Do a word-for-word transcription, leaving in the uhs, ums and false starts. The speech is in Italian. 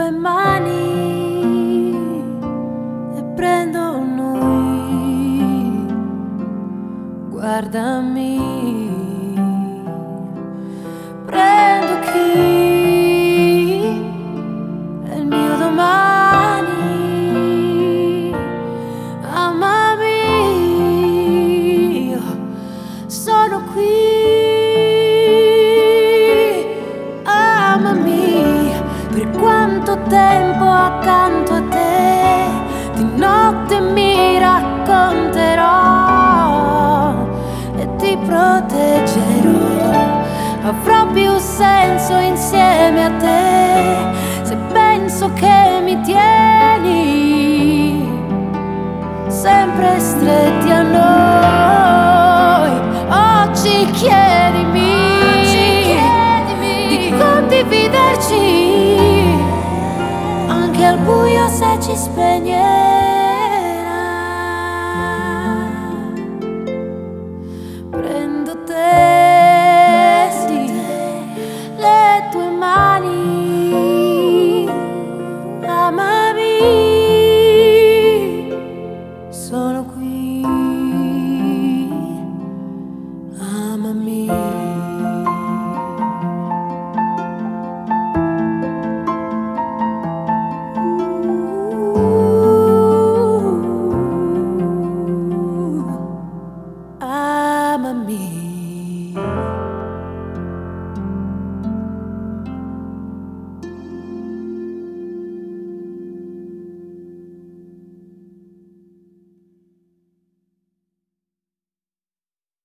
tue mani e prendo noi. Guardami, prendo chi è il mio domani. Amami, io sono qui. Amami, per quanto tempo accanto a te, di notte mi racconterò e ti proteggerò. Avrò più senso insieme a te, se penso che mi tieni sempre stretti a noi. Oggi chiedimi, di condividerci anche al buio se ci spegniamo.